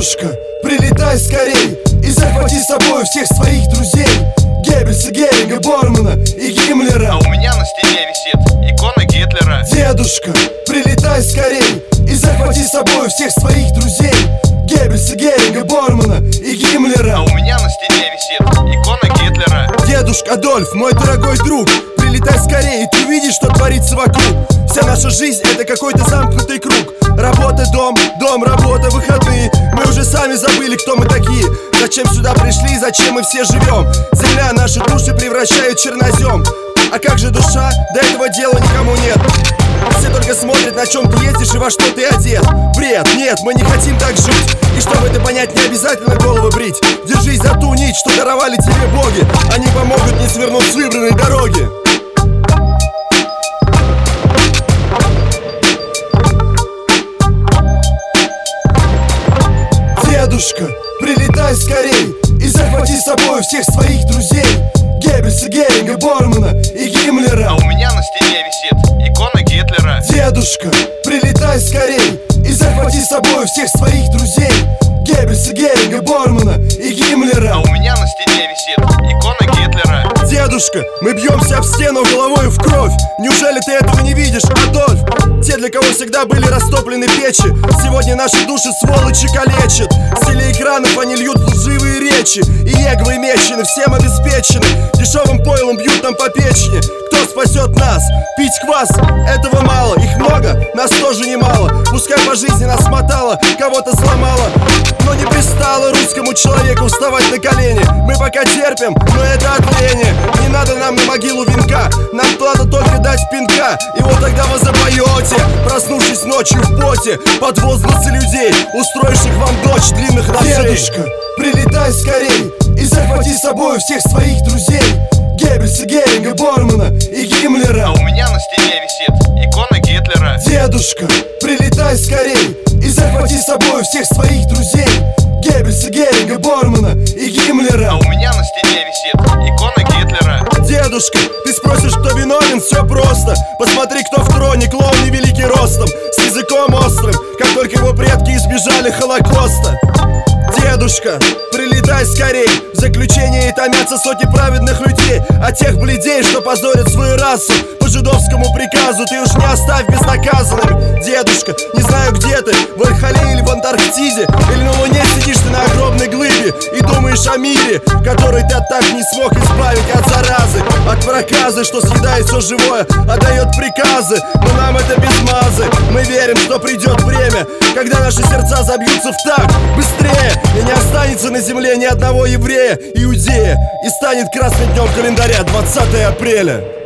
Дедушка, прилетай скорей и захвати с собой всех своих друзей: Геббельса, Геринга, Бормана и Гиммлера. А у меня на стене висит икона Гитлера. Дедушка, прилетай скорей и захвати с собой всех своих друзей: Геббельса, Геринга, Бормана и Гиммлера. А у меня на стене висит икона Гитлера. Дедушка Адольф, мой дорогой друг, прилетай скорее, и ты увидишь, что творится вокруг. Вся наша жизнь — это какой-то замкнутый круг. Работа, дом, дом, работа, выходные. Мы уже сами забыли, кто мы такие, зачем сюда пришли, зачем мы все живем. Земля наши души превращает в чернозем. А как же душа? До этого дела никому нет. Все только смотрят, на чем ты ездишь и во что ты одет. Бред, нет, мы не хотим так жить. И чтобы это понять, не обязательно голову брить. Держись за ту нить, что даровали тебе боги. Они помогут не свернуть с выбранной дороги. Дедушка, прилетай скорей и захвати с собой всех своих друзей: Геббельса, Геринга, Бормана и Гиммлера. А у меня на стене висит икона Гитлера. Дедушка, прилетай скорей и захвати с собой всех своих друзей: Геббельса, Геринга, Бормана и Гиммлера. А у меня на стене висит икона Гитлера. Дедушка, мы бьемся об стену головой в кровь. Неужели ты этого не видишь, Адольф? Те, для кого всегда были растоплены печи, сегодня наши души сволочи калечат. С телеэкранов они льют лживые речи, и еговые мещины всем обеспечены. Дешевым пойлом бьют нам по печени. Кто спасет нас? Пить квас — этого мало. Их много, нас тоже немало. Пускай по жизни нас мотало, кого-то сломало, но не пристало русскому человеку вставать на колени. Мы пока терпим, но это от лени. Не надо нам на могилу венка, нам надо только дать пинка. И вот тогда вы запоете, проснувшись ночью в поте, под возгласы людей, устроивших вам ночь длинных ночей. Дедушка, прилетай скорей и захвати с собой всех своих друзей: Геббельса, Геринга, Бормана и Гиммлера. А у меня на стене висит икона Гитлера. Дедушка, прилетай скорей и захвати с собой всех своих друзей: Геббельса, Геринга, Бормана и Гиммлера. А у меня на стене висит икона Гитлера. Дедушка, ты спросишь, кто виновен? Все просто. Посмотри, кто в троне, клоун невеликий ростом, с языком острым, как только его предки избежали Холокоста. Дедушка, прилетай скорей, в заключении томятся сотни праведных людей, а тех бледей, что позорят свою расу. По жидовскому приказу ты уж не оставь безнаказанными. Дедушка, не знаю, где ты, в Альхале или в Антарктиде, или на Луне сидишь ты на огромной глыбе и думаешь о мире, который ты так не смог избавить от заразы, от проказы, что съедает все живое, отдает приказы. Но нам это без мазы. Мы верим, что придет время, когда наши сердца забьются в такт быстрее, и не останется на земле ни одного еврея, иудея, и станет красным днем календаря 20 апреля.